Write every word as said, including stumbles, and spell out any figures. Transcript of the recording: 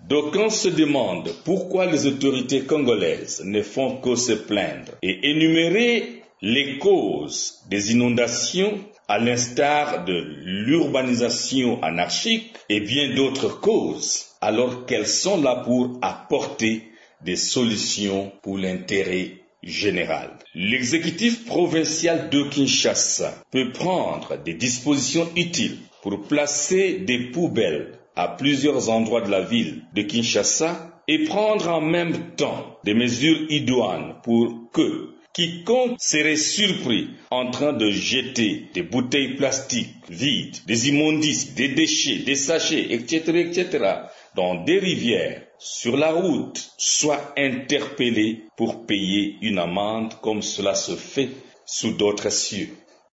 D'aucuns se demandent pourquoi les autorités congolaises ne font que se plaindre et énumérer les causes des inondations à l'instar de l'urbanisation anarchique et bien d'autres causes, alors qu'elles sont là pour apporter des solutions pour l'intérêt général. L'exécutif provincial de Kinshasa peut prendre des dispositions utiles pour placer des poubelles à plusieurs endroits de la ville de Kinshasa et prendre en même temps des mesures idoines pour que quiconque serait surpris en train de jeter des bouteilles plastiques vides, des immondices, des déchets, des sachets, et cetera, et cetera, dans des rivières, sur la route, soit interpellé pour payer une amende comme cela se fait sous d'autres cieux.